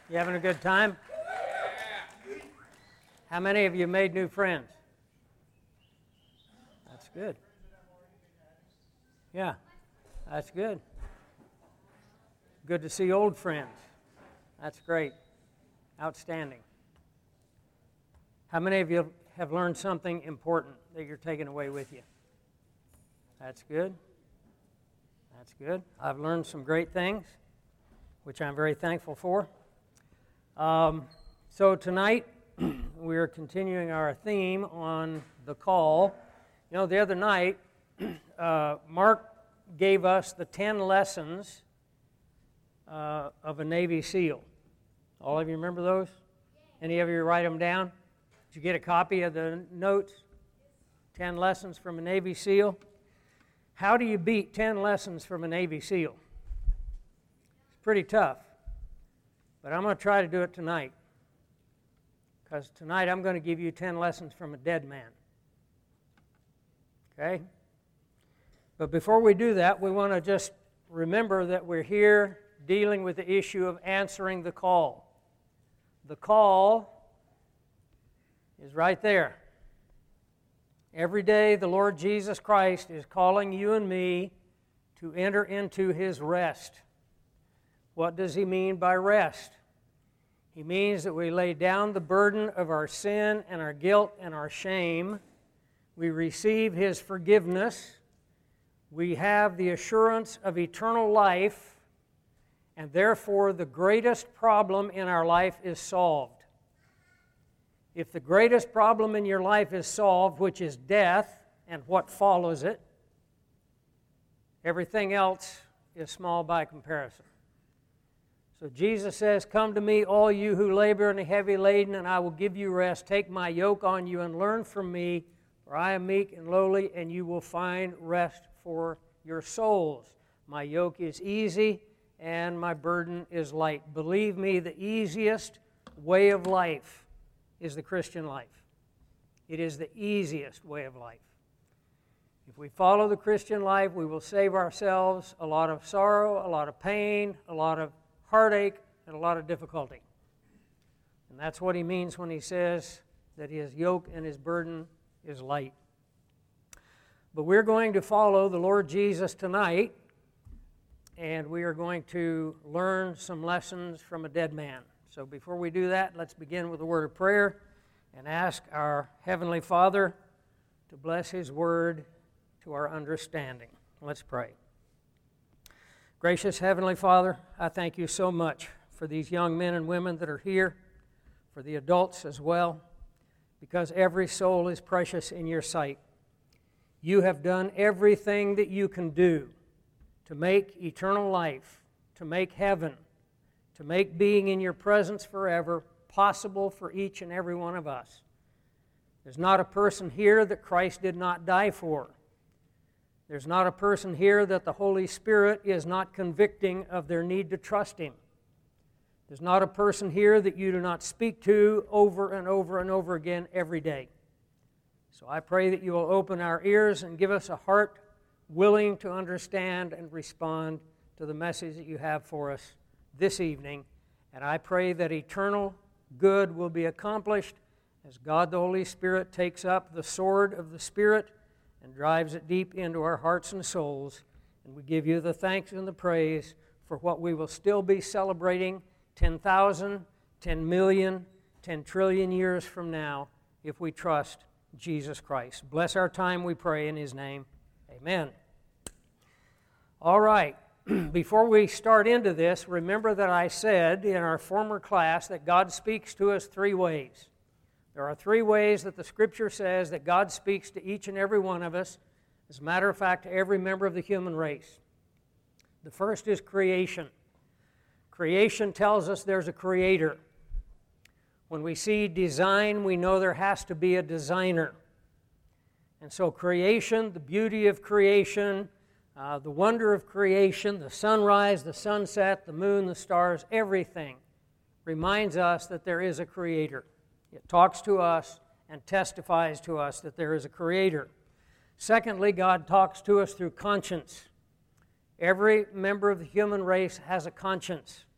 You having a good time? How many of you made new friends? That's good. Yeah, that's good. Good to see old friends. That's great. Outstanding. How many of you have learned something important that you're taking away with you? That's good. That's good. I've learned some great things, which I'm very thankful for. So tonight, we're continuing our theme on the call. You know, the other night, Mark gave us the 10 lessons of a Navy SEAL. All of you remember those? Any of you write them down? Did you get a copy of the notes? 10 lessons from a Navy SEAL. How do you beat 10 lessons from a Navy SEAL? It's pretty tough. But I'm going to try to do it tonight. Because tonight I'm going to give you 10 lessons from a dead man. Okay? But before we do that, we want to just remember that we're here dealing with the issue of answering the call. The call is right there. Every day the Lord Jesus Christ is calling you and me to enter into His rest. What does He mean by rest? He means that we lay down the burden of our sin and our guilt and our shame. We receive His forgiveness. We have the assurance of eternal life, and therefore the greatest problem in our life is solved. If the greatest problem in your life is solved, which is death and what follows it, everything else is small by comparison. So Jesus says, "Come to me, all you who labor and are heavy laden, and I will give you rest. Take my yoke on you and learn from me, for I am meek and lowly, and you will find rest for your souls. My yoke is easy, and my burden is light." Believe me, the easiest way of life is the Christian life. It is the easiest way of life. If we follow the Christian life, we will save ourselves a lot of sorrow, a lot of pain, a lot of heartache, and a lot of difficulty. And that's what He means when He says that His yoke and His burden is light. But we're going to follow the Lord Jesus tonight, and we are going to learn some lessons from a dead man. So before we do that, let's begin with a word of prayer and ask our Heavenly Father to bless His word to our understanding. Let's pray. Gracious Heavenly Father, I thank You so much for these young men and women that are here, for the adults as well, because every soul is precious in Your sight. You have done everything that You can do to make eternal life, to make heaven, to make being in Your presence forever possible for each and every one of us. There's not a person here that Christ did not die for. There's not a person here that the Holy Spirit is not convicting of their need to trust Him. There's not a person here that You do not speak to over and over and over again every day. So I pray that You will open our ears and give us a heart willing to understand and respond to the message that You have for us this evening. And I pray that eternal good will be accomplished as God the Holy Spirit takes up the sword of the Spirit and drives it deep into our hearts and souls. And we give You the thanks and the praise for what we will still be celebrating 10,000, 10 million, 10 trillion years from now if we trust Jesus Christ. Bless our time, we pray, in His name. Amen. All right. Before we start into this, remember that I said in our former class that God speaks to us three ways. There are three ways that the Scripture says that God speaks to each and every one of us. As a matter of fact, to every member of the human race. The first is creation. Creation tells us there's a creator. When we see design, we know there has to be a designer. And so creation, the beauty of creation, the wonder of creation, the sunrise, the sunset, the moon, the stars, everything reminds us that there is a creator. It talks to us and testifies to us that there is a creator. Secondly, God talks to us through conscience. Every member of the human race has a conscience.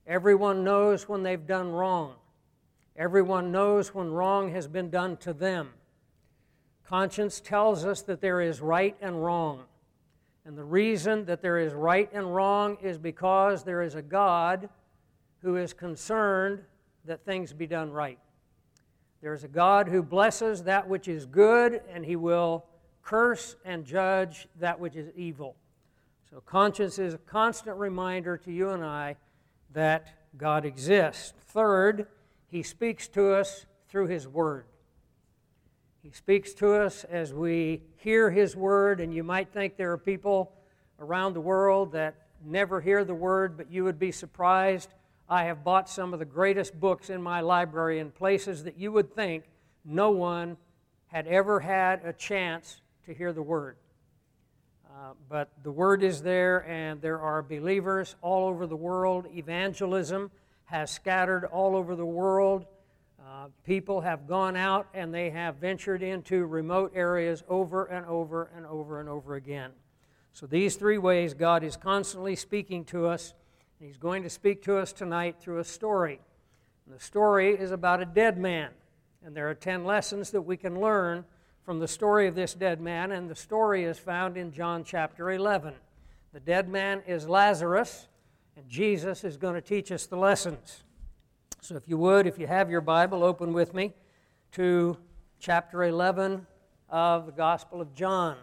Everyone knows when they've done wrong. Everyone knows when wrong has been done to them. Conscience tells us that there is right and wrong. And the reason that there is right and wrong is because there is a God who is concerned that things be done right. There is a God who blesses that which is good, and He will curse and judge that which is evil. So conscience is a constant reminder to you and I that God exists. Third, He speaks to us through His Word. He speaks to us as we hear His Word, and you might think there are people around the world that never hear the Word, but you would be surprised. I have bought some of the greatest books in my library in places that you would think no one had ever had a chance to hear the Word. But the Word is there, and there are believers all over the world. Evangelism has scattered all over the world. People have gone out and they have ventured into remote areas over and over and over and over again. So these three ways God is constantly speaking to us. And He's going to speak to us tonight through a story. And the story is about a dead man. And there are 10 lessons that we can learn from the story of this dead man. And the story is found in John chapter 11. The dead man is Lazarus, and Jesus is going to teach us the lessons. So if you would, if you have your Bible, open with me to chapter 11 of the Gospel of John.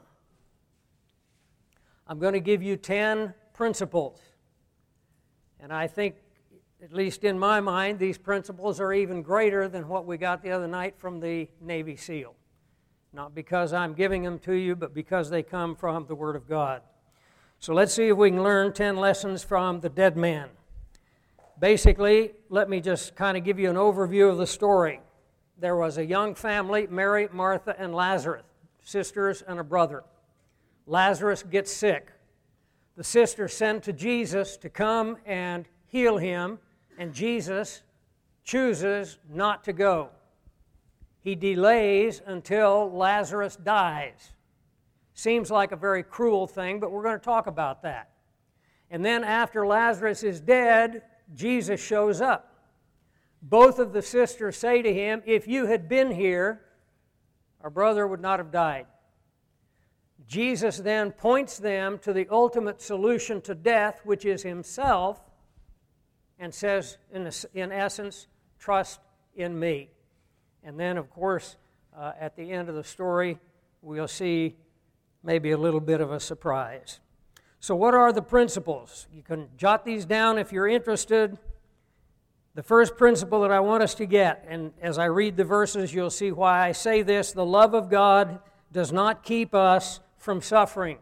I'm going to give you 10 principles. And I think, at least in my mind, these principles are even greater than what we got the other night from the Navy SEAL. Not because I'm giving them to you, but because they come from the Word of God. So let's see if we can learn 10 lessons from the dead man. Basically, let me just kind of give you an overview of the story. There was a young family, Mary, Martha, and Lazarus, sisters and a brother. Lazarus gets sick. The sisters send to Jesus to come and heal him, and Jesus chooses not to go. He delays until Lazarus dies. Seems like a very cruel thing, but we're going to talk about that. And then after Lazarus is dead, Jesus shows up. Both of the sisters say to him, "If you had been here, our brother would not have died." Jesus then points them to the ultimate solution to death, which is Himself, and says, in essence, trust in me. And then, of course, at the end of the story, we'll see maybe a little bit of a surprise. So what are the principles? You can jot these down if you're interested. The first principle that I want us to get, and as I read the verses, you'll see why I say this: the love of God does not keep us from suffering.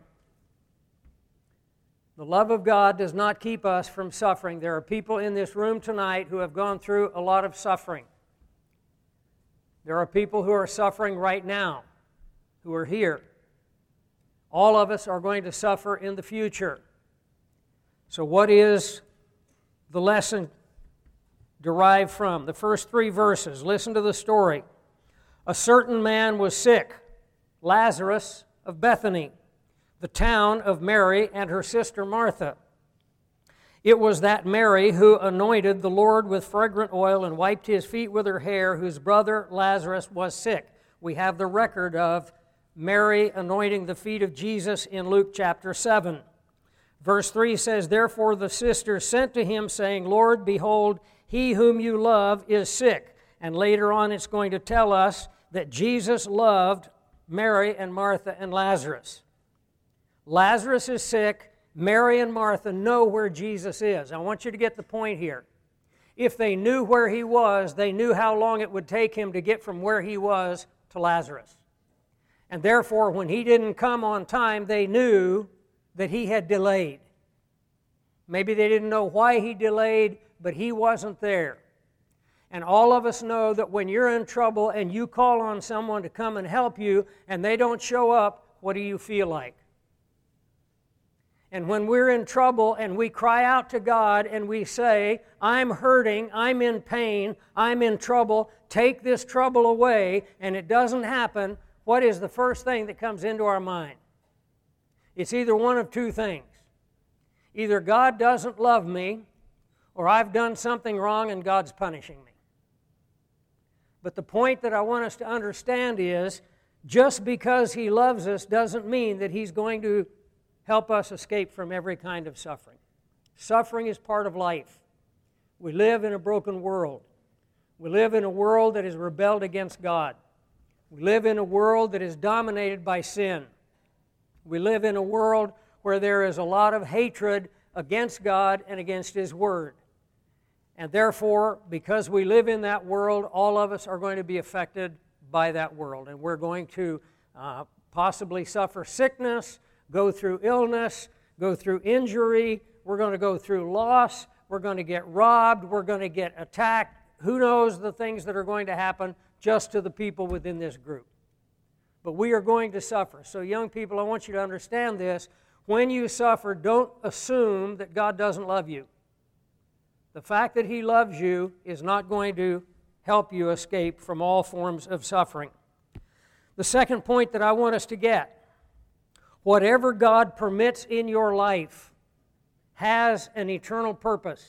The love of God does not keep us from suffering. There are people in this room tonight who have gone through a lot of suffering. There are people who are suffering right now, who are here. All of us are going to suffer in the future. So what is the lesson derived from? The first 3 verses. Listen to the story. A certain man was sick, Lazarus of Bethany, the town of Mary and her sister Martha. It was that Mary who anointed the Lord with fragrant oil and wiped His feet with her hair, whose brother Lazarus was sick. We have the record of Mary anointing the feet of Jesus in Luke chapter 7. Verse 3 says, "Therefore the sisters sent to Him, saying, Lord, behold, he whom you love is sick." And later on it's going to tell us that Jesus loved Mary and Martha and Lazarus. Lazarus is sick. Mary and Martha know where Jesus is. I want you to get the point here. If they knew where He was, they knew how long it would take Him to get from where He was to Lazarus. And therefore, when He didn't come on time, they knew that He had delayed. Maybe they didn't know why He delayed, but He wasn't there. And all of us know that when you're in trouble and you call on someone to come and help you and they don't show up, what do you feel like? And when we're in trouble and we cry out to God and we say, I'm hurting, I'm in pain, I'm in trouble, take this trouble away, and it doesn't happen, what is the first thing that comes into our mind? It's either one of two things. Either God doesn't love me, or I've done something wrong and God's punishing me. But the point that I want us to understand is, just because He loves us doesn't mean that He's going to help us escape from every kind of suffering. Suffering is part of life. We live in a broken world. We live in a world that has rebelled against God. We live in a world that is dominated by sin. We live in a world where there is a lot of hatred against God and against His Word. And therefore, because we live in that world, all of us are going to be affected by that world. And we're going to possibly suffer sickness, go through illness, go through injury. We're going to go through loss. We're going to get robbed. We're going to get attacked. Who knows the things that are going to happen just to the people within this group. But we are going to suffer. So young people, I want you to understand this. When you suffer, don't assume that God doesn't love you. The fact that He loves you is not going to help you escape from all forms of suffering. The second point that I want us to get, whatever God permits in your life has an eternal purpose.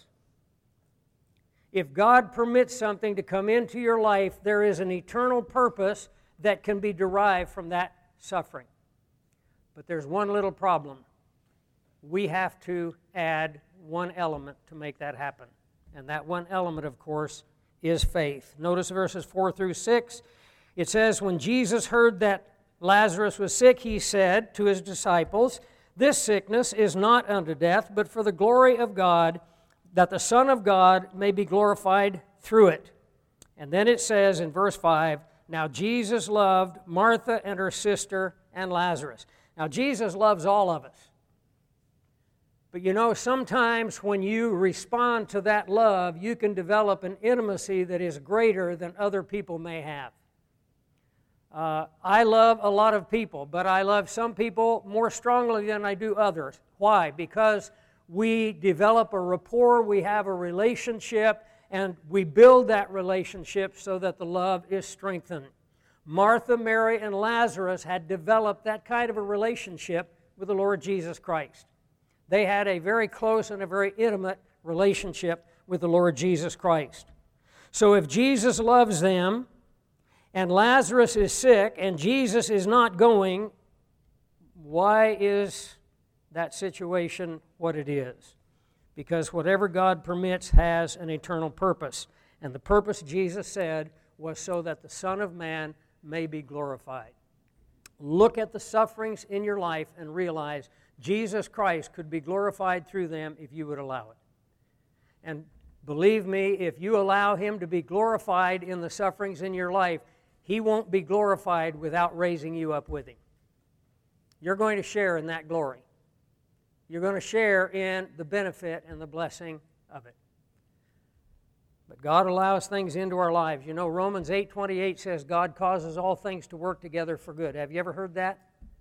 If God permits something to come into your life, there is an eternal purpose that can be derived from that suffering. But there's one little problem. We have to add one element to make that happen. And that one element, of course, is faith. Notice verses 4 through 6. It says, when Jesus heard that Lazarus was sick, He said to His disciples, this sickness is not unto death, but for the glory of God, that the Son of God may be glorified through it. And then it says in verse 5, now Jesus loved Martha and her sister and Lazarus. Now Jesus loves all of us. But you know, sometimes when you respond to that love, you can develop an intimacy that is greater than other people may have. I love a lot of people, but I love some people more strongly than I do others. Why? Because we develop a rapport, we have a relationship, and we build that relationship so that the love is strengthened. Martha, Mary, and Lazarus had developed that kind of a relationship with the Lord Jesus Christ. They had a very close and a very intimate relationship with the Lord Jesus Christ. So if Jesus loves them, and Lazarus is sick, and Jesus is not going, why is that situation what it is? Because whatever God permits has an eternal purpose. And the purpose, Jesus said, was so that the Son of Man may be glorified. Look at the sufferings in your life and realize Jesus Christ could be glorified through them if you would allow it. And believe me, if you allow Him to be glorified in the sufferings in your life, He won't be glorified without raising you up with Him. You're going to share in that glory. You're going to share in the benefit and the blessing of it. But God allows things into our lives. You know, Romans 8:28 says God causes all things to work together for good. Have you ever heard that?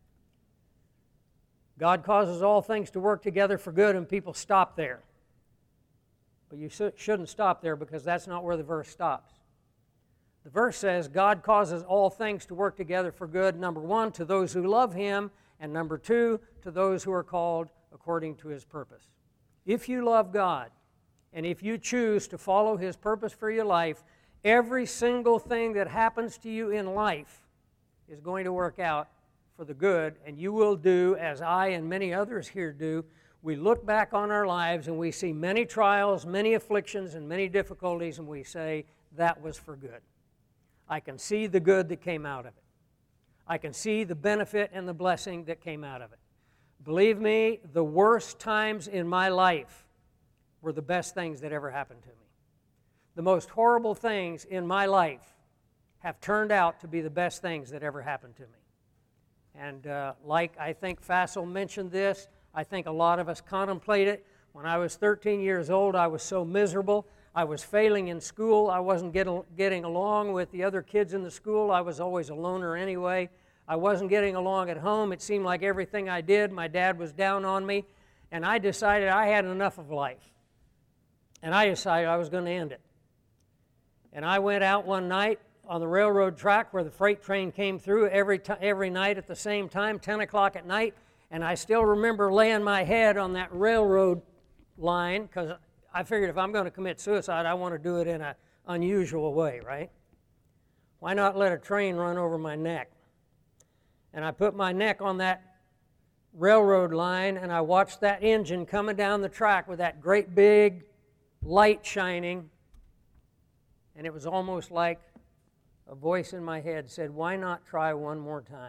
God causes all things to work together for good, and people stop there. But you shouldn't stop there, because that's not where the verse stops. The verse says God causes all things to work together for good, number one, to those who love Him, and number two, to those who are called according to His purpose. If you love God, and if you choose to follow His purpose for your life, every single thing that happens to you in life is going to work out for the good, and you will do as I and many others here do. We look back on our lives and we see many trials, many afflictions, and many difficulties, and we say, that was for good. I can see the good that came out of it. I can see the benefit and the blessing that came out of it. Believe me, the worst times in my life were the best things that ever happened to me. The most horrible things in my life have turned out to be the best things that ever happened to me. And like I think Fassel mentioned this, I think a lot of us contemplate it. When I was 13 years old, I was so miserable. I was failing in school. I wasn't getting along with the other kids in the school. I was always a loner anyway. I wasn't getting along at home. It seemed like everything I did, my dad was down on me. And I decided I had enough of life. And I decided I was going to end it. And I went out one night on the railroad track where the freight train came through every night at the same time, 10 o'clock at night. And I still remember laying my head on that railroad line, because I figured if I'm going to commit suicide, I want to do it in an unusual way, right? Why not let a train run over my neck? And I put my neck on that railroad line, and I watched that engine coming down the track with that great big light shining, and it was almost like a voice in my head said, why not try one more time?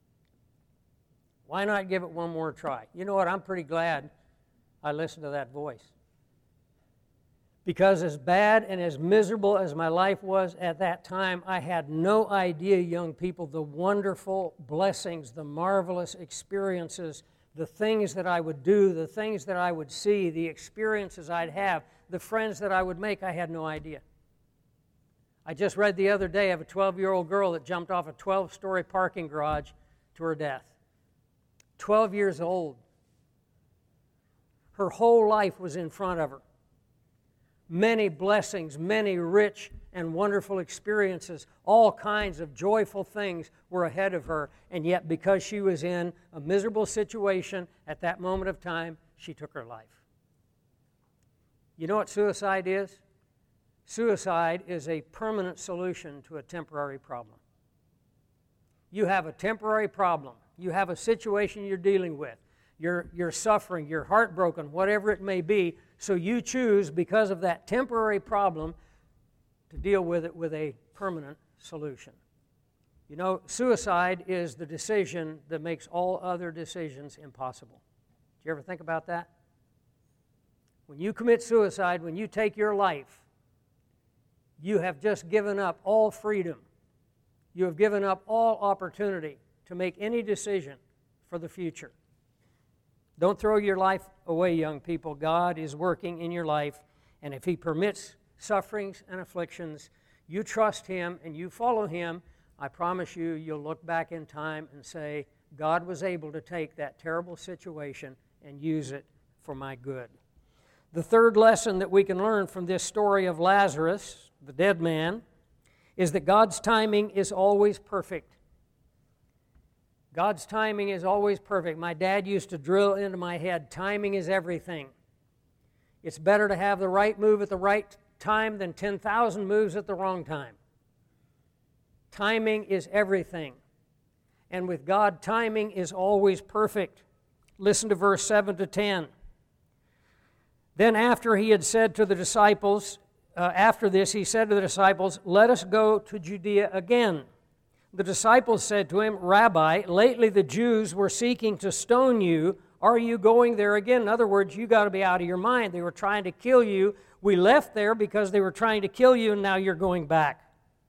Why not give it one more try? You know what? I'm pretty glad I listened to that voice. Because as bad and as miserable as my life was at that time, I had no idea, young people, the wonderful blessings, the marvelous experiences, the things that I would do, the things that I would see, the experiences I'd have, the friends that I would make. I had no idea. I just read the other day of a 12-year-old girl that jumped off a 12-story parking garage to her death. 12 years old. Her whole life was in front of her. Many blessings, many rich and wonderful experiences, all kinds of joyful things were ahead of her, and yet because she was in a miserable situation at that moment of time, she took her life. You know what suicide is? Suicide is a permanent solution to a temporary problem. You have a temporary problem. You have a situation you're dealing with. You're suffering, you're heartbroken, whatever it may be, so you choose, because of that temporary problem, to deal with it with a permanent solution. You know, suicide is the decision that makes all other decisions impossible. Did you ever think about that? When you commit suicide, when you take your life, you have just given up all freedom. You have given up all opportunity to make any decision for the future. Don't throw your life away, young people. God is working in your life, and if He permits sufferings and afflictions, you trust Him and you follow Him, I promise you, you'll look back in time and say, God was able to take that terrible situation and use it for my good. The third lesson that we can learn from this story of Lazarus, the dead man, is that God's timing is always perfect. God's timing is always perfect. My dad used to drill into my head, timing is everything. It's better to have the right move at the right time than 10,000 moves at the wrong time. Timing is everything. And with God, timing is always perfect. Listen to verse 7 to 10. Then after he had said to the disciples, after this he said to the disciples, let us go to Judea again. The disciples said to him, Rabbi, lately the Jews were seeking to stone you. Are you going there again? In other words, you got to be out of your mind. They were trying to kill you. We left there because they were trying to kill you, and now you're going back.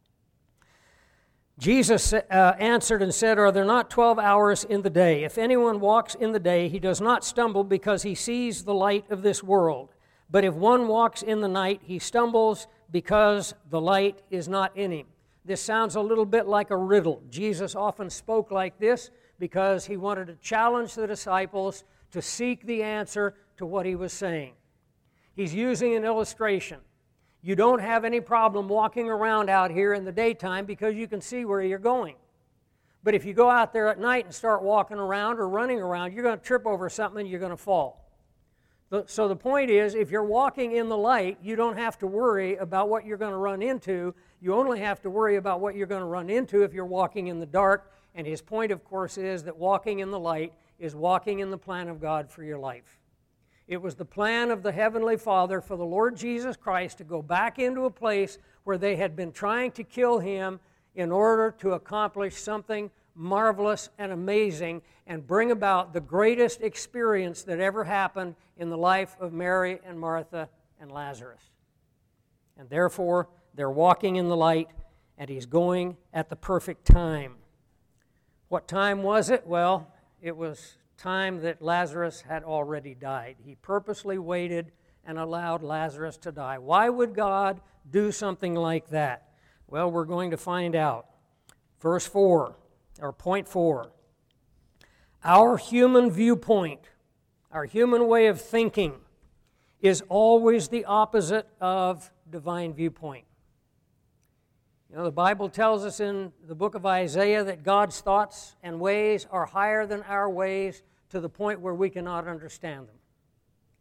Jesus answered and said, are there not 12 hours in the day? If anyone walks in the day, he does not stumble because he sees the light of this world. But if one walks in the night, he stumbles because the light is not in him. This sounds a little bit like a riddle. Jesus often spoke like this because he wanted to challenge the disciples to seek the answer to what he was saying. He's using an illustration. You don't have any problem walking around out here in the daytime because you can see where you're going. But if you go out there at night and start walking around or running around, you're going to trip over something and you're going to fall. So the point is, if you're walking in the light, you don't have to worry about what you're going to run into. You only have to worry about what you're going to run into if you're walking in the dark. And his point, of course, is that walking in the light is walking in the plan of God for your life. It was the plan of the Heavenly Father for the Lord Jesus Christ to go back into a place where they had been trying to kill him in order to accomplish something marvelous and amazing and bring about the greatest experience that ever happened in the life of Mary and Martha and Lazarus. And therefore, they're walking in the light, and he's going at the perfect time. What time was it? Well, it was time that Lazarus had already died. He purposely waited and allowed Lazarus to die. Why would God do something like that? Well, we're going to find out. Verse 4, or point 4. Our human viewpoint, our human way of thinking, is always the opposite of divine viewpoint. You know, the Bible tells us in the book of Isaiah that God's thoughts and ways are higher than our ways to the point where we cannot understand them.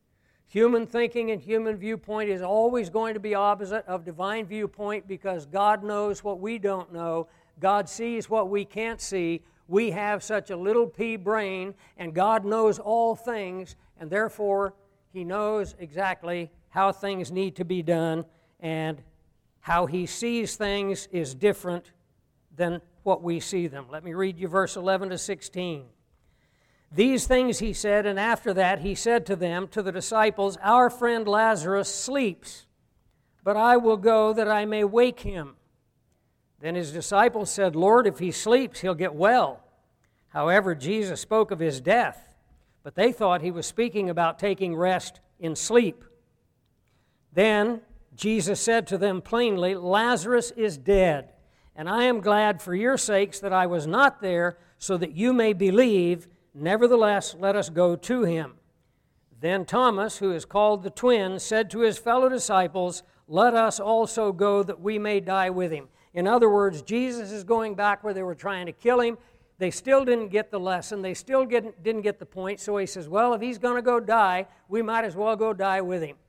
Human thinking and human viewpoint is always going to be opposite of divine viewpoint because God knows what we don't know. God sees what we can't see. We have such a little pea brain, and God knows all things, and therefore He knows exactly how things need to be done, and how He sees things is different than what we see them. Let me read you verse 11 to 16. These things He said, and after that He said to them, to the disciples, Our friend Lazarus sleeps, but I will go that I may wake him. Then His disciples said, Lord, if he sleeps, he'll get well. However, Jesus spoke of his death, but they thought He was speaking about taking rest in sleep. Then Jesus said to them plainly, Lazarus is dead, and I am glad for your sakes that I was not there, so that you may believe. Nevertheless, let us go to him. Then Thomas, who is called the twin, said to his fellow disciples, Let us also go that we may die with him. In other words, Jesus is going back where they were trying to kill him. They still didn't get the lesson. They still didn't get the point. So he says, well, if he's going to go die, we might as well go die with him.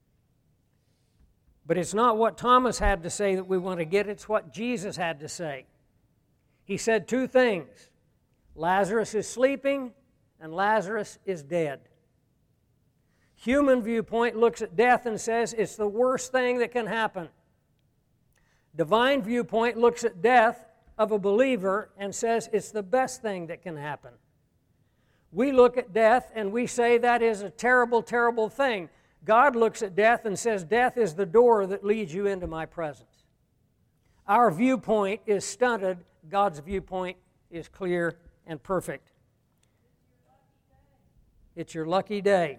But it's not what Thomas had to say that we want to get. It's what Jesus had to say. He said two things. Lazarus is sleeping, and Lazarus is dead. Human viewpoint looks at death and says it's the worst thing that can happen. Divine viewpoint looks at death of a believer and says it's the best thing that can happen. We look at death and we say that is a terrible, terrible thing. God looks at death and says death is the door that leads you into my presence. Our viewpoint is stunted. God's viewpoint is clear and perfect. It's your lucky day.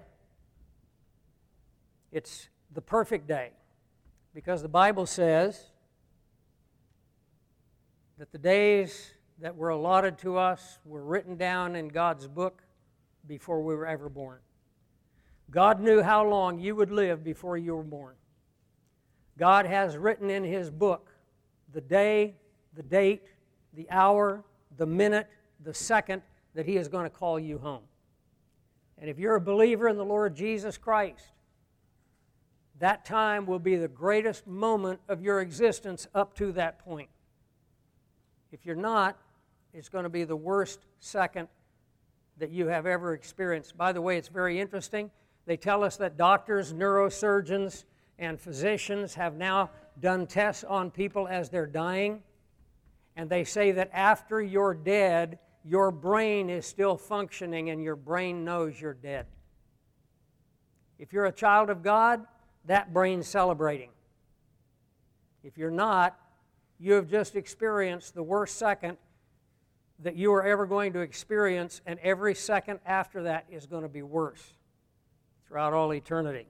It's the perfect day. Because the Bible says that the days that were allotted to us were written down in God's book before we were ever born. God knew how long you would live before you were born. God has written in His book the day, the date, the hour, the minute, the second that He is going to call you home. And if you're a believer in the Lord Jesus Christ, that time will be the greatest moment of your existence up to that point. If you're not, it's going to be the worst second that you have ever experienced. By the way, it's very interesting. They tell us that doctors, neurosurgeons, and physicians have now done tests on people as they're dying. And they say that after you're dead, your brain is still functioning and your brain knows you're dead. If you're a child of God, that brain's celebrating. If you're not, you have just experienced the worst second that you are ever going to experience, and every second after that is going to be worse throughout all eternity.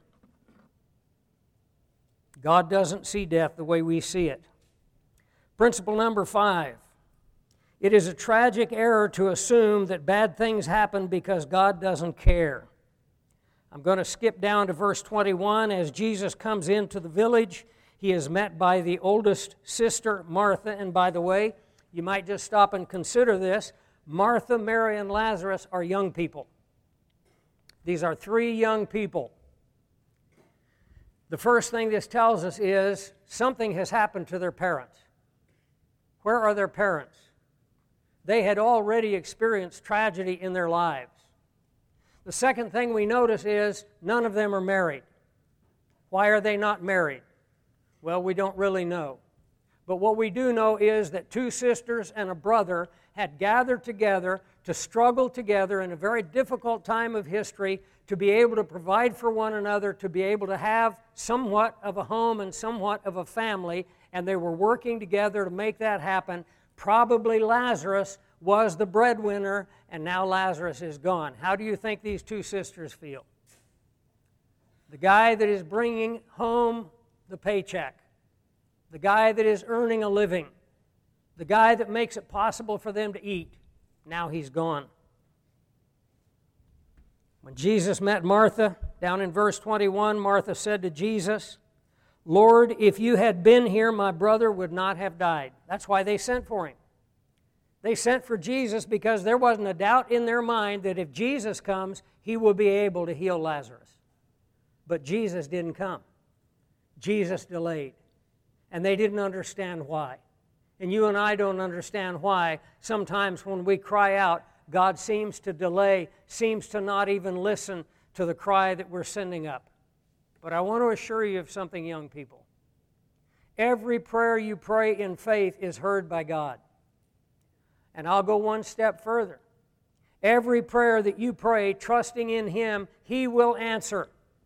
God doesn't see death the way we see it. Principle number 5. It is a tragic error to assume that bad things happen because God doesn't care. I'm going to skip down to verse 21. As Jesus comes into the village, He is met by the oldest sister, Martha. And by the way, you might just stop and consider this. Martha, Mary, and Lazarus are young people. These are 3 young people. The first thing this tells us is something has happened to their parents. Where are their parents? They had already experienced tragedy in their lives. The second thing we notice is none of them are married. Why are they not married? Well, we don't really know. But what we do know is that 2 sisters and a brother had gathered together to struggle together in a very difficult time of history to be able to provide for one another, to be able to have somewhat of a home and somewhat of a family, and they were working together to make that happen. Probably Lazarus was the breadwinner, and now Lazarus is gone. How do you think these 2 sisters feel? The guy that is bringing home the paycheck, the guy that is earning a living, the guy that makes it possible for them to eat, now he's gone. When Jesus met Martha, down in verse 21, Martha said to Jesus, Lord, if you had been here, my brother would not have died. That's why they sent for him. They sent for Jesus because there wasn't a doubt in their mind that if Jesus comes, he will be able to heal Lazarus. But Jesus didn't come. Jesus delayed. And they didn't understand why. And you and I don't understand why. Sometimes when we cry out, God seems to delay, seems to not even listen to the cry that we're sending up. But I want to assure you of something, young people. Every prayer you pray in faith is heard by God. And I'll go one step further. Every prayer that you pray, trusting in Him, He will answer.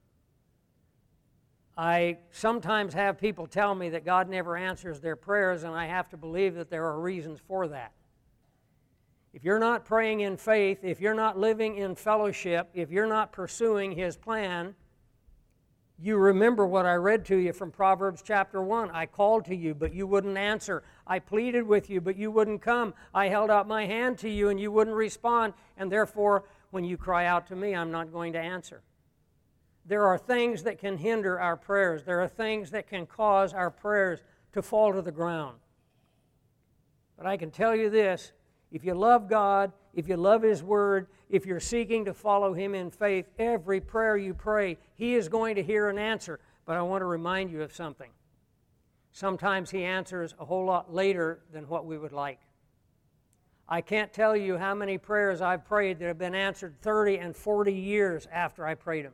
I sometimes have people tell me that God never answers their prayers, and I have to believe that there are reasons for that. If you're not praying in faith, if you're not living in fellowship, if you're not pursuing His plan, you remember what I read to you from Proverbs chapter 1. I called to you, but you wouldn't answer. I pleaded with you, but you wouldn't come. I held out my hand to you, and you wouldn't respond. And therefore, when you cry out to me, I'm not going to answer. There are things that can hinder our prayers. There are things that can cause our prayers to fall to the ground. But I can tell you this, if you love God, if you love His Word, if you're seeking to follow Him in faith, every prayer you pray, He is going to hear and answer. But I want to remind you of something. Sometimes He answers a whole lot later than what we would like. I can't tell you how many prayers I've prayed that have been answered 30 and 40 years after I prayed them.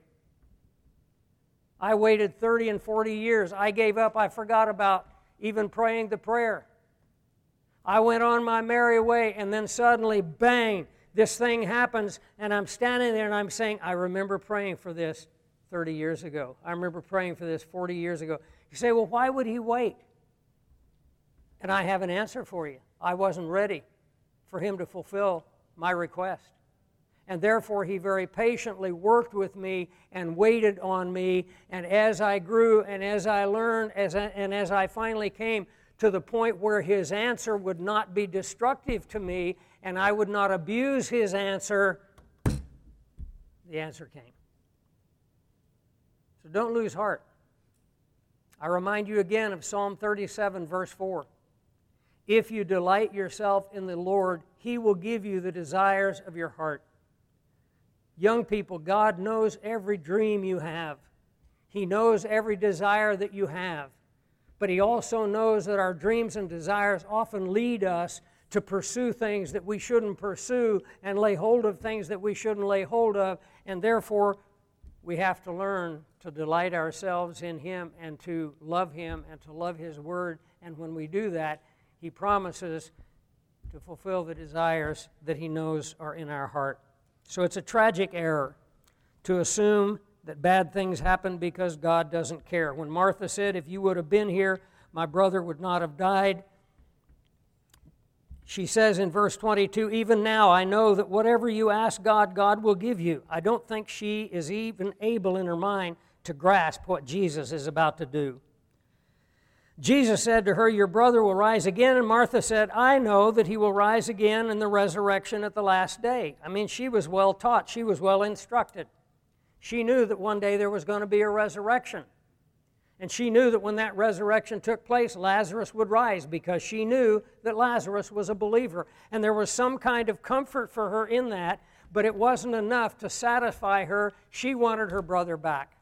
I waited 30 and 40 years. I gave up. I forgot about even praying the prayer. I went on my merry way, and then suddenly, bang, this thing happens, and I'm standing there and I'm saying, I remember praying for this 30 years ago. I remember praying for this 40 years ago. You say, well, why would He wait? And I have an answer for you. I wasn't ready for Him to fulfill my request. And therefore, He very patiently worked with me and waited on me. And as I grew and as I learned and as I finally came to the point where His answer would not be destructive to me and I would not abuse His answer, the answer came. So don't lose heart. I remind you again of Psalm 37, verse 4. If you delight yourself in the Lord, He will give you the desires of your heart. Young people, God knows every dream you have. He knows every desire that you have. But He also knows that our dreams and desires often lead us to pursue things that we shouldn't pursue and lay hold of things that we shouldn't lay hold of. And therefore, we have to learn to delight ourselves in Him and to love Him and to love His Word. And when we do that, He promises to fulfill the desires that He knows are in our heart. So it's a tragic error to assume that bad things happen because God doesn't care. When Martha said, if you would have been here, my brother would not have died, she says in verse 22, even now I know that whatever you ask God, God will give you. I don't think she is even able in her mind to grasp what Jesus is about to do. Jesus said to her, your brother will rise again. And Martha said, I know that he will rise again in the resurrection at the last day. I mean, she was well taught. She was well instructed. She knew that one day there was going to be a resurrection. And she knew that when that resurrection took place, Lazarus would rise because she knew that Lazarus was a believer. And there was some kind of comfort for her in that, but it wasn't enough to satisfy her. She wanted her brother back.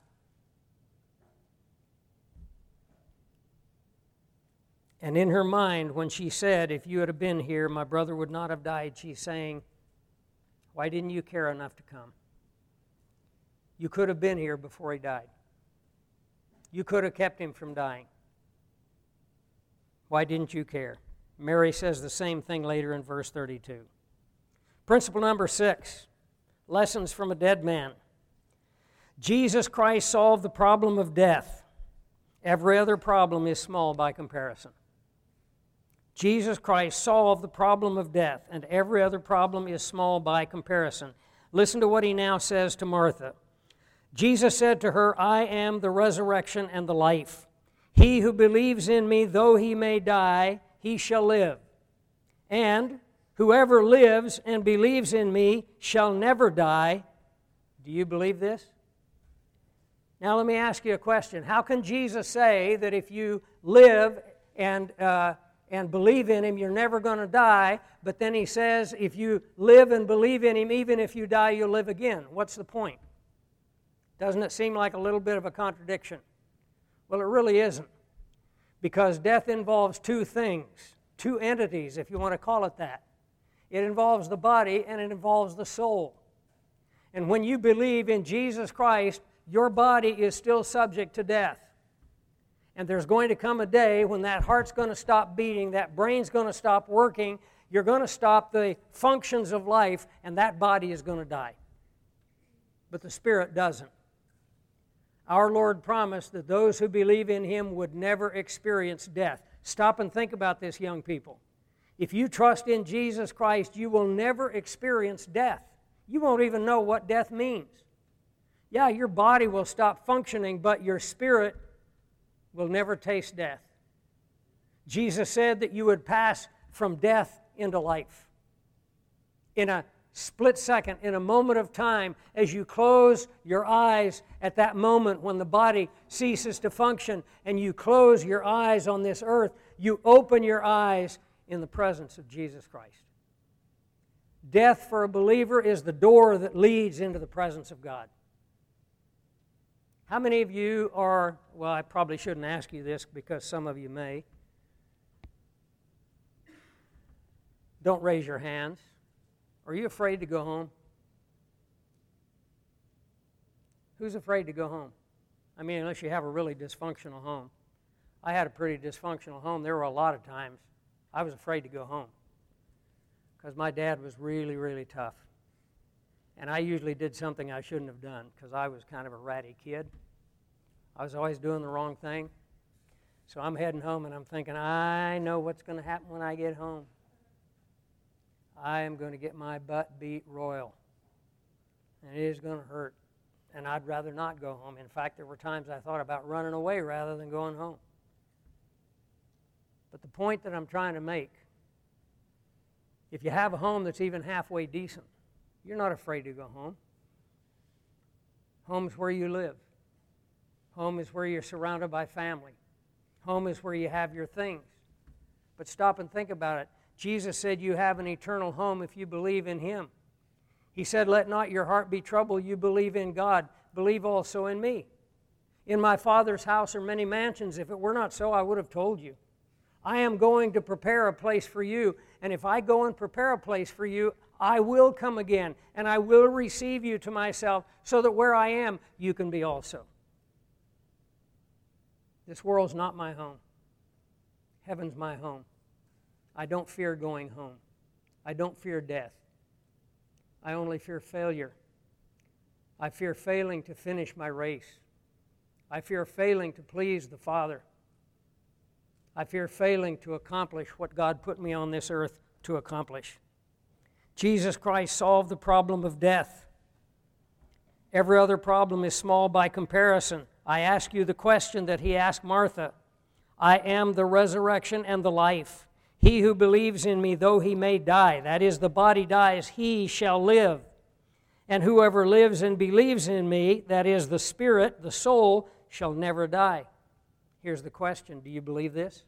And in her mind, when she said, if you had been here, my brother would not have died, she's saying, why didn't you care enough to come? You could have been here before he died. You could have kept him from dying. Why didn't you care? Mary says the same thing later in verse 32. Principle number 6, lessons from a dead man. Jesus Christ solved the problem of death. Every other problem is small by comparison. Jesus Christ solved the problem of death, and every other problem is small by comparison. Listen to what He now says to Martha. Jesus said to her, I am the resurrection and the life. He who believes in me, though he may die, he shall live. And whoever lives and believes in me shall never die. Do you believe this? Now let me ask you a question. How can Jesus say that if you live and believe in Him, you're never going to die, but then He says if you live and believe in Him, even if you die, you'll live again? What's the point? Doesn't it seem like a little bit of a contradiction? Well, it really isn't, because death involves two things, two entities, if you want to call it that. It involves the body and it involves the soul. And when you believe in Jesus Christ, your body is still subject to death. And there's going to come a day when that heart's going to stop beating, that brain's going to stop working, you're going to stop the functions of life, and that body is going to die. But the spirit doesn't. Our Lord promised that those who believe in Him would never experience death. Stop and think about this, young people. If you trust in Jesus Christ, you will never experience death. You won't even know what death means. Yeah, your body will stop functioning, but your spirit will never taste death. Jesus said that you would pass from death into life. In a split second, in a moment of time, as you close your eyes at that moment when the body ceases to function and you close your eyes on this earth, you open your eyes in the presence of Jesus Christ. Death for a believer is the door that leads into the presence of God. How many of you are, well, I probably shouldn't ask you this because some of you may. Don't raise your hands. Are you afraid to go home? Who's afraid to go home? I mean, unless you have a really dysfunctional home. I had a pretty dysfunctional home. There were a lot of times I was afraid to go home because my dad was really, really tough. And I usually did something I shouldn't have done because I was kind of a ratty kid. I was always doing the wrong thing. So I'm heading home and I'm thinking, I know what's going to happen when I get home. I am going to get my butt beat royal. And it is going to hurt. And I'd rather not go home. In fact, there were times I thought about running away rather than going home. But the point that I'm trying to make, if you have a home that's even halfway decent, you're not afraid to go home. Home's where you live. Home is where you're surrounded by family. Home is where you have your things. But stop and think about it. Jesus said you have an eternal home if you believe in Him. He said, let not your heart be troubled. You believe in God. Believe also in me. In my Father's house are many mansions. If it were not so, I would have told you. I am going to prepare a place for you. And if I go and prepare a place for you, I will come again. And I will receive you to myself so that where I am, you can be also. This world's not my home. Heaven's my home. I don't fear going home. I don't fear death. I only fear failure. I fear failing to finish my race. I fear failing to please the Father. I fear failing to accomplish what God put me on this earth to accomplish. Jesus Christ solved the problem of death. Every other problem is small by comparison. I ask you the question that He asked Martha. I am the resurrection and the life. He who believes in me, though he may die, that is, the body dies, he shall live. And whoever lives and believes in me, that is, the spirit, the soul, shall never die. Here's the question. Do you believe this?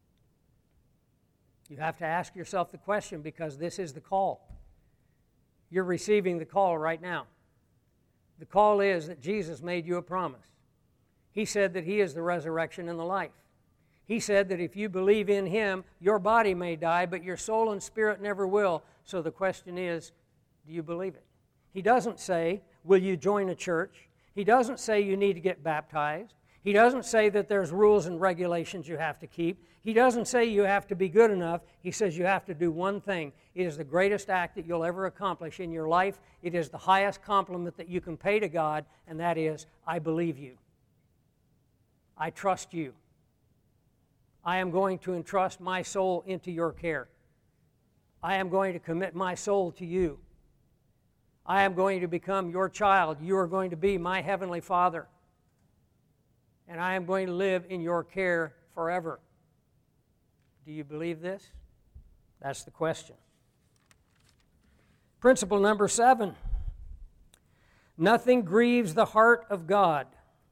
You have to ask yourself the question because this is the call. You're receiving the call right now. The call is that Jesus made you a promise. He said that He is the resurrection and the life. He said that if you believe in Him, your body may die, but your soul and spirit never will. So the question is, do you believe it? He doesn't say, will you join a church? He doesn't say you need to get baptized. He doesn't say that there's rules and regulations you have to keep. He doesn't say you have to be good enough. He says you have to do one thing. It is the greatest act that you'll ever accomplish in your life. It is the highest compliment that you can pay to God, and that is, I believe you. I trust you. I am going to entrust my soul into your care. I am going to commit my soul to you. I am going to become your child. You are going to be my heavenly Father. And I am going to live in your care forever. Do you believe this? That's the question. Principle number 7. Nothing grieves the heart of God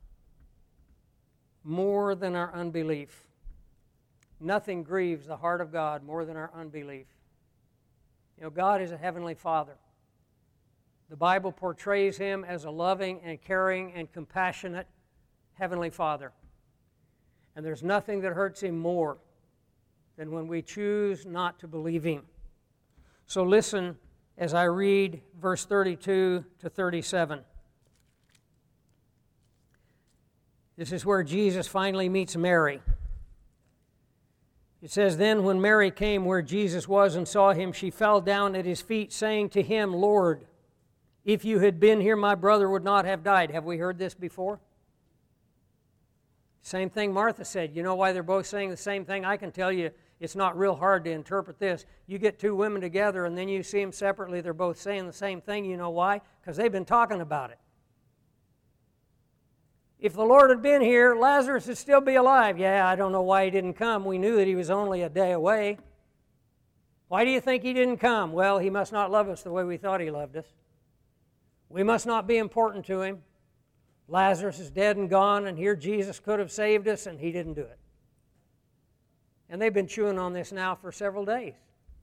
more than our unbelief. Nothing grieves the heart of God more than our unbelief. You know, God is a heavenly Father. The Bible portrays him as a loving and caring and compassionate Heavenly Father. And there's nothing that hurts him more than when we choose not to believe him. So listen as I read verse 32 to 37. This is where Jesus finally meets Mary. It says, "Then when Mary came where Jesus was and saw him, she fell down at his feet, saying to him, 'Lord, if you had been here, my brother would not have died.'" Have we heard this before? Same thing Martha said. You know why they're both saying the same thing? I can tell you it's not real hard to interpret this. You get two women together and then you see them separately. They're both saying the same thing. You know why? Because they've been talking about it. If the Lord had been here, Lazarus would still be alive. Yeah, I don't know why he didn't come. We knew that he was only a day away. Why do you think he didn't come? Well, he must not love us the way we thought he loved us. We must not be important to him. Lazarus is dead and gone, and here Jesus could have saved us, and he didn't do it. And they've been chewing on this now for several days.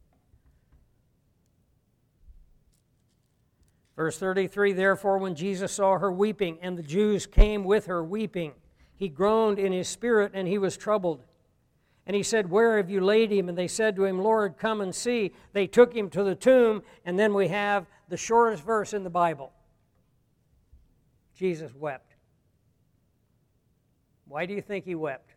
Verse 33, "Therefore when Jesus saw her weeping, and the Jews came with her weeping, he groaned in his spirit, and he was troubled. And he said, 'Where have you laid him?' And they said to him, 'Lord, come and see.' They took him to the tomb," and then we have the shortest verse in the Bible. Jesus wept. Why do you think he wept?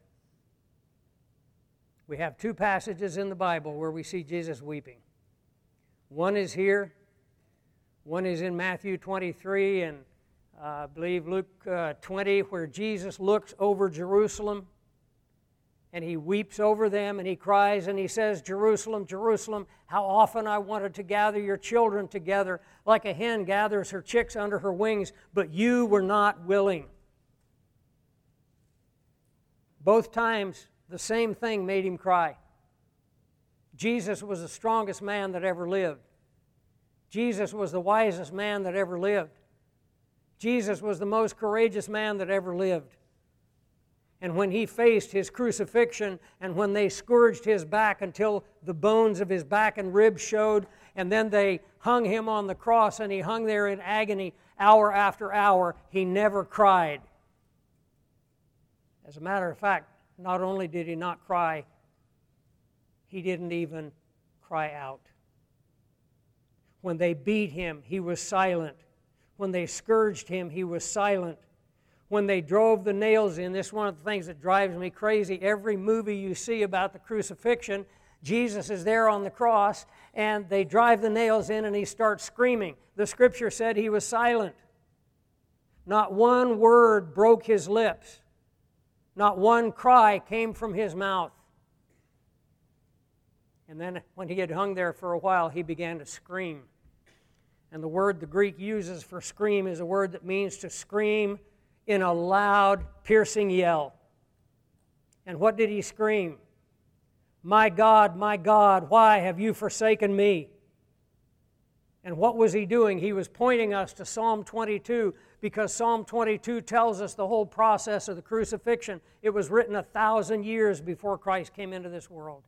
We have two passages in the Bible where we see Jesus weeping. One is here. One is in Matthew 23 and I believe Luke 20, where Jesus looks over Jerusalem and he weeps over them and he cries and he says, "Jerusalem, Jerusalem, how often I wanted to gather your children together like a hen gathers her chicks under her wings, but you were not willing." Both times, the same thing made him cry. Jesus was the strongest man that ever lived. Jesus was the wisest man that ever lived. Jesus was the most courageous man that ever lived. And when he faced his crucifixion and when they scourged his back until the bones of his back and ribs showed, and then they hung him on the cross and he hung there in agony hour after hour, he never cried. As a matter of fact, not only did he not cry, he didn't even cry out. When they beat him, he was silent. When they scourged him, he was silent. When they drove the nails in, this is one of the things that drives me crazy. Every movie you see about the crucifixion, Jesus is there on the cross, and they drive the nails in, and he starts screaming. The Scripture said he was silent. Not one word broke his lips. Not one cry came from his mouth. And then when he had hung there for a while, he began to scream. And the word the Greek uses for scream is a word that means to scream in a loud, piercing yell. And what did he scream? my God, why have you forsaken me?" And what was he doing? He was pointing us to Psalm 22, because Psalm 22 tells us the whole process of the crucifixion. It was written 1,000 years before Christ came into this world.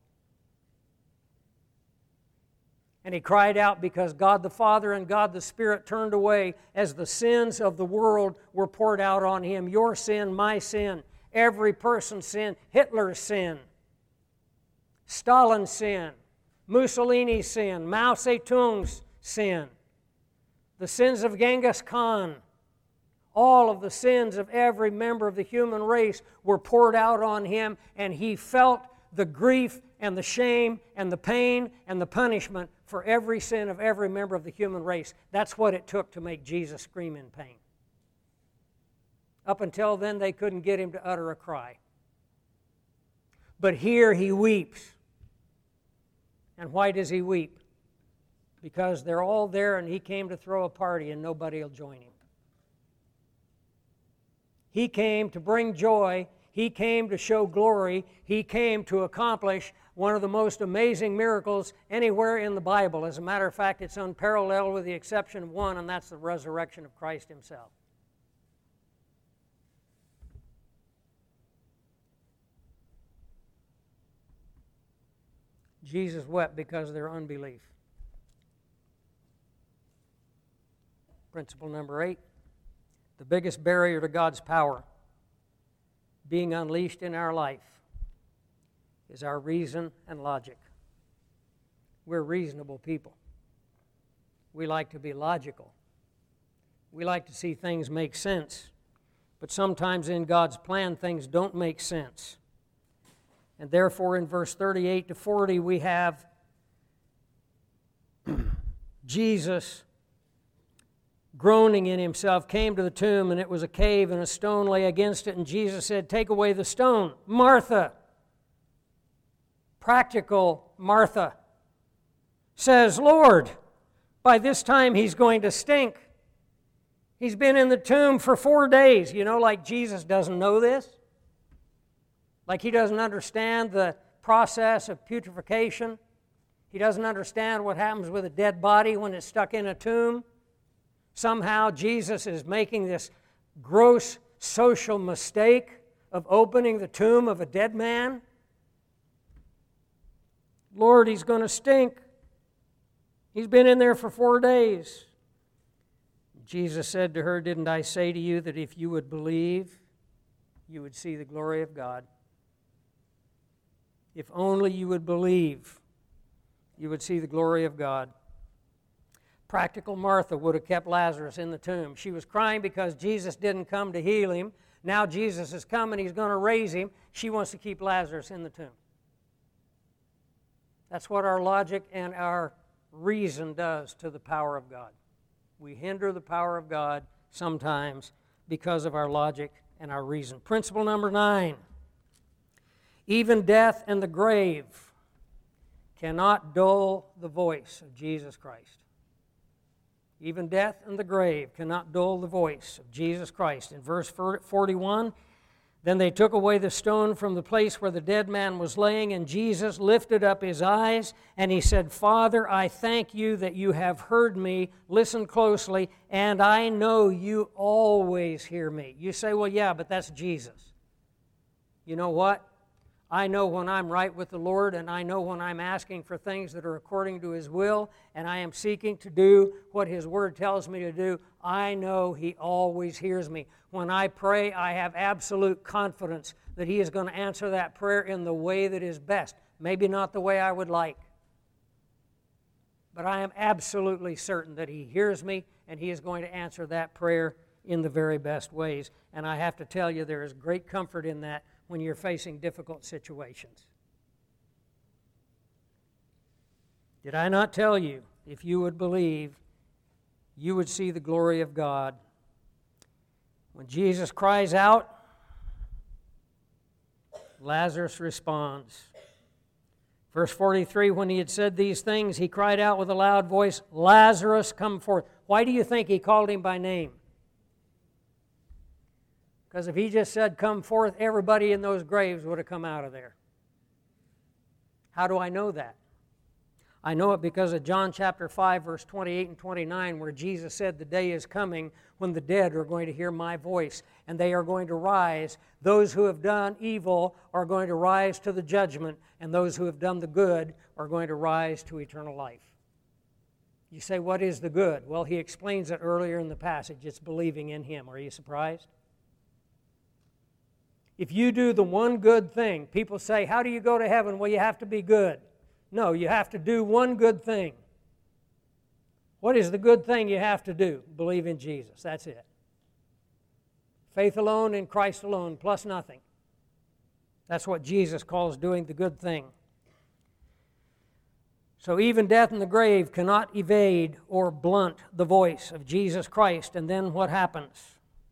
And he cried out because God the Father and God the Spirit turned away as the sins of the world were poured out on him. Your sin, my sin, every person's sin, Hitler's sin, Stalin's sin, Mussolini's sin, Mao Zedong's sin, the sins of Genghis Khan, all of the sins of every member of the human race were poured out on him, and he felt the grief and the shame and the pain and the punishment for every sin of every member of the human race. That's what it took to make Jesus scream in pain. Up until then, they couldn't get him to utter a cry. But here he weeps. And why does he weep? Because they're all there and he came to throw a party and nobody will join him. He came to bring joy. He came to show glory. He came to accomplish one of the most amazing miracles anywhere in the Bible. As a matter of fact, it's unparalleled with the exception of one, and that's the resurrection of Christ himself. Jesus wept because of their unbelief. Principle number 8, the biggest barrier to God's power being unleashed in our life is our reason and logic. We're reasonable people. We like to be logical. We like to see things make sense. But sometimes in God's plan, things don't make sense. And therefore, in verse 38 to 40, we have Jesus groaning in himself, came to the tomb, and it was a cave, and a stone lay against it. And Jesus said, "Take away the stone." Martha, practical Martha, says, "Lord, by this time he's going to stink. He's been in the tomb for 4 days." You know, like Jesus doesn't know this. Like he doesn't understand the process of putrefaction. He doesn't understand what happens with a dead body when it's stuck in a tomb. Somehow Jesus is making this gross social mistake of opening the tomb of a dead man. "Lord, he's going to stink. He's been in there for 4 days." Jesus said to her, "Didn't I say to you that if you would believe, you would see the glory of God?" If only you would believe, you would see the glory of God. Practical Martha would have kept Lazarus in the tomb. She was crying because Jesus didn't come to heal him. Now Jesus has come and he's going to raise him. She wants to keep Lazarus in the tomb. That's what our logic and our reason does to the power of God. We hinder the power of God sometimes because of our logic and our reason. Principle number 9. Even death and the grave cannot dull the voice of Jesus Christ. Even death and the grave cannot dull the voice of Jesus Christ. In verse 41, then they took away the stone from the place where the dead man was laying, and Jesus lifted up his eyes, and he said, "Father, I thank you that you have heard me. Listen closely, and I know you always hear me." You say, "Well, yeah, but that's Jesus." You know what? I know when I'm right with the Lord, and I know when I'm asking for things that are according to His will, and I am seeking to do what His Word tells me to do. I know He always hears me. When I pray, I have absolute confidence that He is going to answer that prayer in the way that is best. Maybe not the way I would like, but I am absolutely certain that He hears me, and He is going to answer that prayer in the very best ways. And I have to tell you, there is great comfort in that when you're facing difficult situations. Did I not tell you, if you would believe, you would see the glory of God? When Jesus cries out, Lazarus responds. Verse 43, when he had said these things, he cried out with a loud voice, "Lazarus, come forth." Why do you think he called him by name? Because if he just said, "Come forth," everybody in those graves would have come out of there. How do I know that? I know it because of John chapter 5, verse 28 and 29, where Jesus said, "The day is coming when the dead are going to hear my voice, and they are going to rise. Those who have done evil are going to rise to the judgment, and those who have done the good are going to rise to eternal life." You say, what is the good? Well, he explains it earlier in the passage. It's believing in Him. Are you surprised? If you do the one good thing, people say, "How do you go to heaven?" Well, you have to be good. No, you have to do one good thing. What is the good thing you have to do? Believe in Jesus. That's it. Faith alone in Christ alone, plus nothing. That's what Jesus calls doing the good thing. So even death and the grave cannot evade or blunt the voice of Jesus Christ. And then what happens?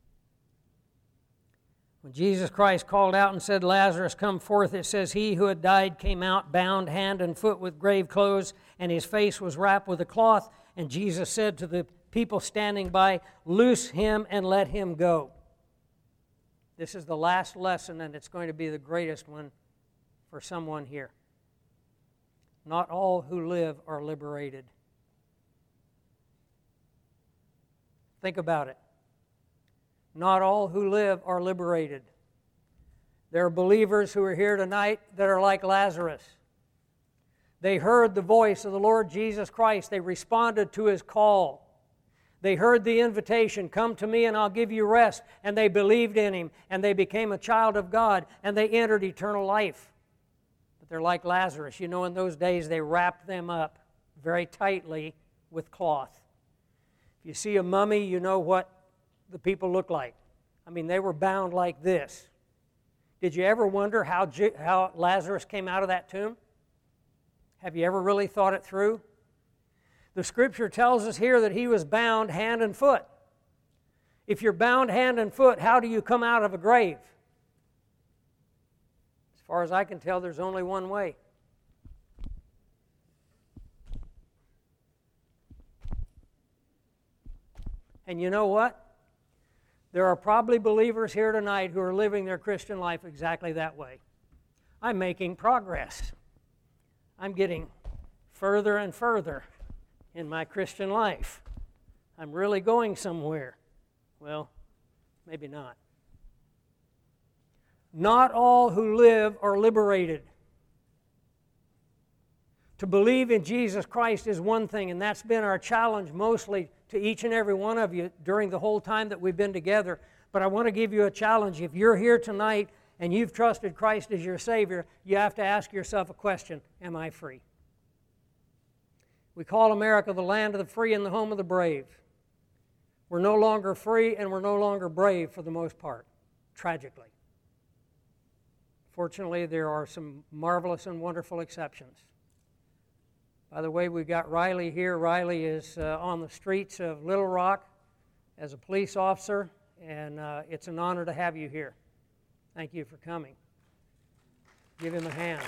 When Jesus Christ called out and said, "Lazarus, come forth," it says, he who had died came out, bound hand and foot with grave clothes, and his face was wrapped with a cloth. And Jesus said to the people standing by, "Loose him and let him go." This is the last lesson, and it's going to be the greatest one for someone here. Not all who live are liberated. Think about it. Not all who live are liberated. There are believers who are here tonight that are like Lazarus. They heard the voice of the Lord Jesus Christ. They responded to His call. They heard the invitation, come to me and I'll give you rest. And they believed in him, and they became a child of God, and they entered eternal life. But they're like Lazarus. You know, in those days they wrapped them up very tightly with cloth. If you see a mummy, you know what the people look like. I mean, they were bound like this. Did you ever wonder how Lazarus came out of that tomb? Have you ever really thought it through? The Scripture tells us here that he was bound hand and foot. If you're bound hand and foot, how do you come out of a grave? As far as I can tell, there's only one way. And you know what? There are probably believers here tonight who are living their Christian life exactly that way. I'm making progress. I'm getting further and further in my Christian life. I'm really going somewhere. Well, maybe not. Not all who live are liberated. To believe in Jesus Christ is one thing, and that's been our challenge mostly to each and every one of you during the whole time that we've been together. But I want to give you a challenge. If you're here tonight and you've trusted Christ as your Savior, you have to ask yourself a question: am I free? We call America the land of the free and the home of the brave. We're no longer free and we're no longer brave for the most part, tragically. Fortunately, there are some marvelous and wonderful exceptions. By the way, we've got Riley here. Riley is on the streets of Little Rock as a police officer, and it's an honor to have you here. Thank you for coming. Give him a hand.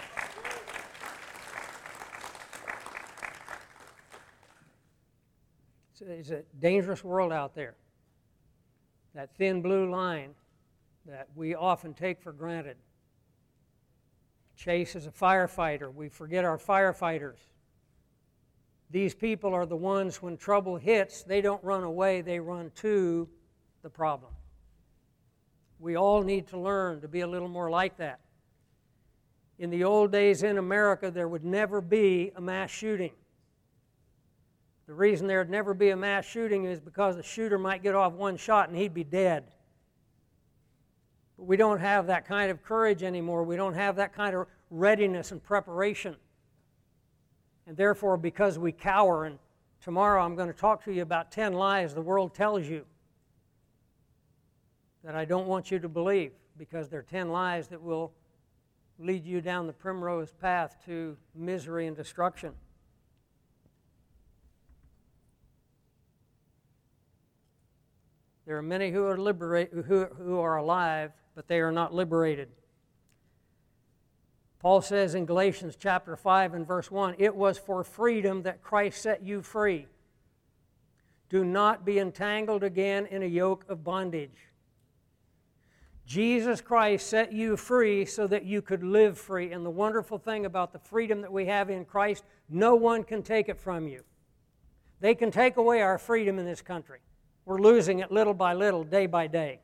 It's a dangerous world out there. That thin blue line that we often take for granted. Chase is a firefighter. We forget our firefighters. These people are the ones, when trouble hits, they don't run away, they run to the problem. We all need to learn to be a little more like that. In the old days in America, there would never be a mass shooting. The reason there would never be a mass shooting is because the shooter might get off one shot and he'd be dead. But we don't have that kind of courage anymore. We don't have that kind of readiness and preparation. And therefore, because we cower, and tomorrow I'm going to talk to you about 10 lies the world tells you that I don't want you to believe, because they're 10 lies that will lead you down the primrose path to misery and destruction. There are many who are alive, but they are not liberated. Paul says in Galatians chapter 5 and verse 1, "It was for freedom that Christ set you free. Do not be entangled again in a yoke of bondage." Jesus Christ set you free so that you could live free. And the wonderful thing about the freedom that we have in Christ, no one can take it from you. They can take away our freedom in this country. We're losing it little by little, day by day.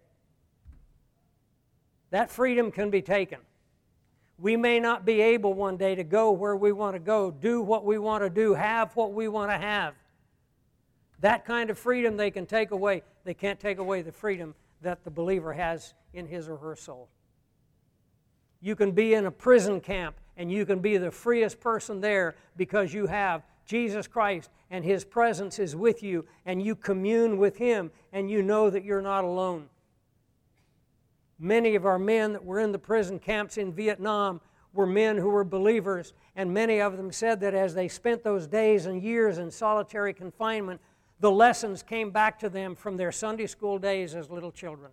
That freedom can be taken. We may not be able one day to go where we want to go, do what we want to do, have what we want to have. That kind of freedom they can take away. They can't take away the freedom that the believer has in his or her soul. You can be in a prison camp and you can be the freest person there because you have Jesus Christ and His presence is with you and you commune with Him and you know that you're not alone. Many of our men that were in the prison camps in Vietnam were men who were believers, and many of them said that as they spent those days and years in solitary confinement, the lessons came back to them from their Sunday school days as little children.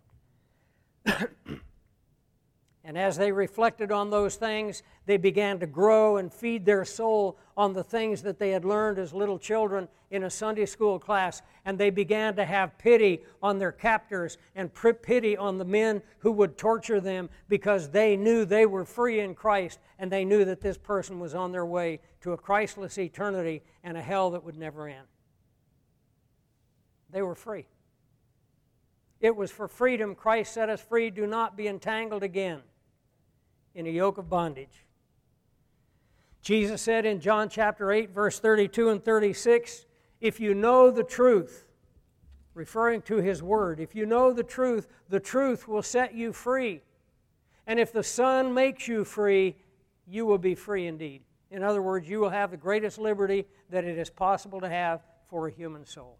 And as they reflected on those things, they began to grow and feed their soul on the things that they had learned as little children in a Sunday school class. And they began to have pity on their captors and pity on the men who would torture them because they knew they were free in Christ and they knew that this person was on their way to a Christless eternity and a hell that would never end. They were free. It was for freedom Christ set us free. Do not be entangled again in a yoke of bondage. Jesus said in John chapter 8, verse 32 and 36, if you know the truth, referring to His Word. If you know the truth will set you free. And if the Son makes you free, you will be free indeed. In other words, you will have the greatest liberty that it is possible to have for a human soul.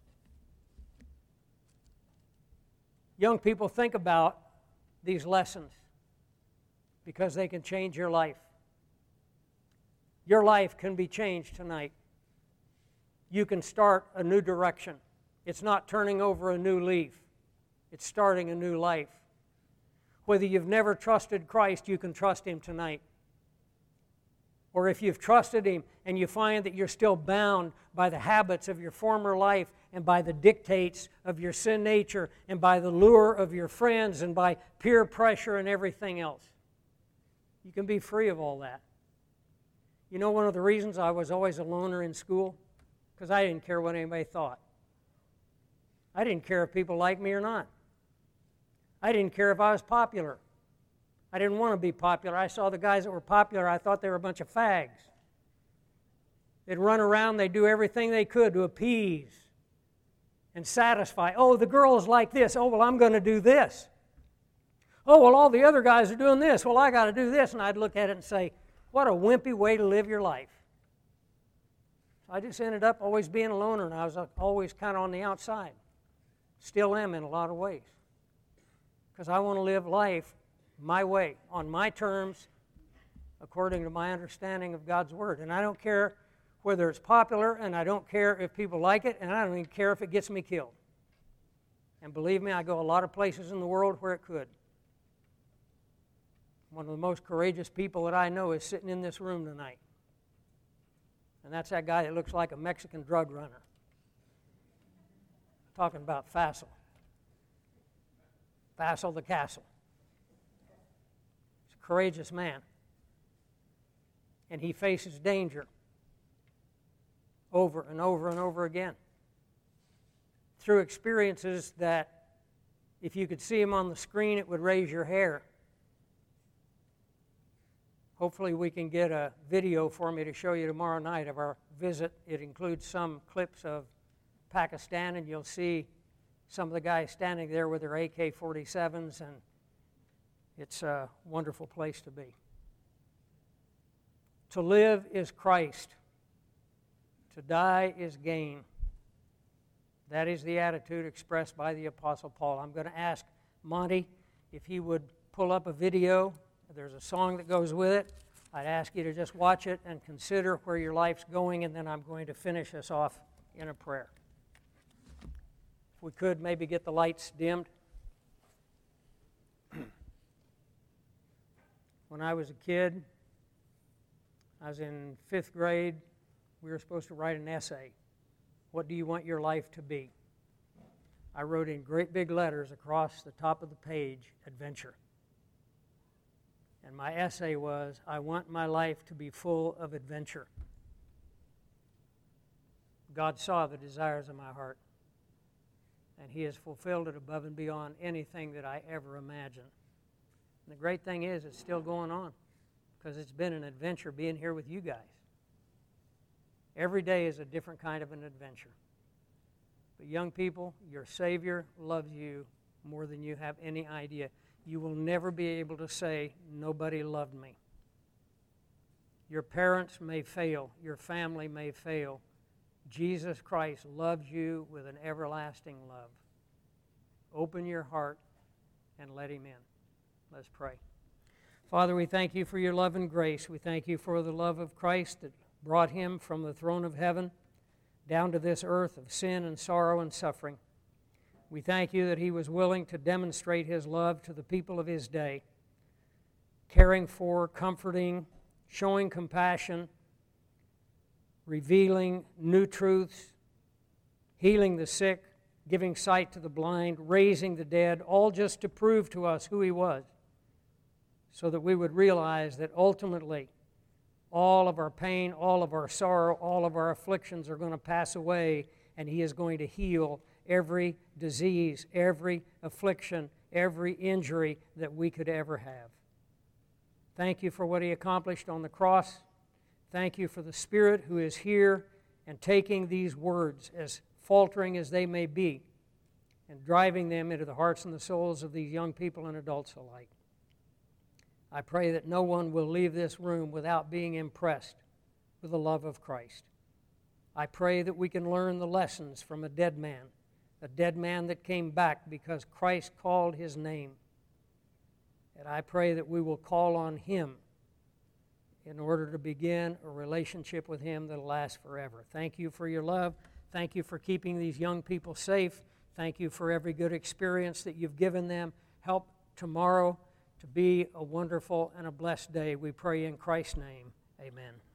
Young people, think about these lessons because they can change your life. Your life can be changed tonight. You can start a new direction. It's not turning over a new leaf. It's starting a new life. Whether you've never trusted Christ, you can trust Him tonight. Or if you've trusted Him and you find that you're still bound by the habits of your former life and by the dictates of your sin nature and by the lure of your friends and by peer pressure and everything else, you can be free of all that. You know one of the reasons I was always a loner in school? Because I didn't care what anybody thought. I didn't care if people liked me or not. I didn't care if I was popular. I didn't want to be popular. I saw the guys that were popular, I thought they were a bunch of fags. They'd run around, they'd do everything they could to appease and satisfy. Oh, the girl's like this. Oh, well, I'm going to do this. Oh, well, all the other guys are doing this. Well, I got to do this. And I'd look at it and say, what a wimpy way to live your life. I just ended up always being a loner, and I was always kind of on the outside. Still am in a lot of ways. Because I want to live life my way, on my terms, according to my understanding of God's Word. And I don't care whether it's popular, and I don't care if people like it, and I don't even care if it gets me killed. And believe me, I go a lot of places in the world where it could. One of the most courageous people that I know is sitting in this room tonight. And that's that guy that looks like a Mexican drug runner. Talking about Fassel. Fassel the Castle. He's a courageous man. And he faces danger over and over and over again. Through experiences that, if you could see him on the screen, it would raise your hair. Hopefully we can get a video for me to show you tomorrow night of our visit. It includes some clips of Pakistan, and you'll see some of the guys standing there with their AK-47s, and it's a wonderful place to be. To live is Christ. To die is gain. That is the attitude expressed by the Apostle Paul. I'm going to ask Monty if he would pull up a video. There's a song that goes with it. I'd ask you to just watch it and consider where your life's going, and then I'm going to finish us off in a prayer. If we could maybe get the lights dimmed. When I was a kid, I was in 5th grade. We were supposed to write an essay. What do you want your life to be? I wrote in great big letters across the top of the page, adventure. And my essay was, I want my life to be full of adventure. God saw the desires of my heart, and He has fulfilled it above and beyond anything that I ever imagined. And the great thing is, it's still going on, because it's been an adventure being here with you guys. Every day is a different kind of an adventure. But young people, your Savior loves you more than you have any idea. You will never be able to say, nobody loved me. Your parents may fail. Your family may fail. Jesus Christ loves you with an everlasting love. Open your heart and let Him in. Let's pray. Father, we thank You for Your love and grace. We thank You for the love of Christ that brought Him from the throne of heaven down to this earth of sin and sorrow and suffering. We thank You that He was willing to demonstrate His love to the people of His day, caring for, comforting, showing compassion, revealing new truths, healing the sick, giving sight to the blind, raising the dead, all just to prove to us who He was, so that we would realize that ultimately all of our pain, all of our sorrow, all of our afflictions are going to pass away, and He is going to heal every disease, every affliction, every injury that we could ever have. Thank You for what He accomplished on the cross. Thank You for the Spirit who is here and taking these words, as faltering as they may be, and driving them into the hearts and the souls of these young people and adults alike. I pray that no one will leave this room without being impressed with the love of Christ. I pray that we can learn the lessons from a dead man that came back because Christ called his name. And I pray that we will call on him in order to begin a relationship with him that will last forever. Thank you for your love. Thank you for keeping these young people safe. Thank you for every good experience that you've given them. Help tomorrow to be a wonderful and a blessed day. We pray in Christ's name. Amen.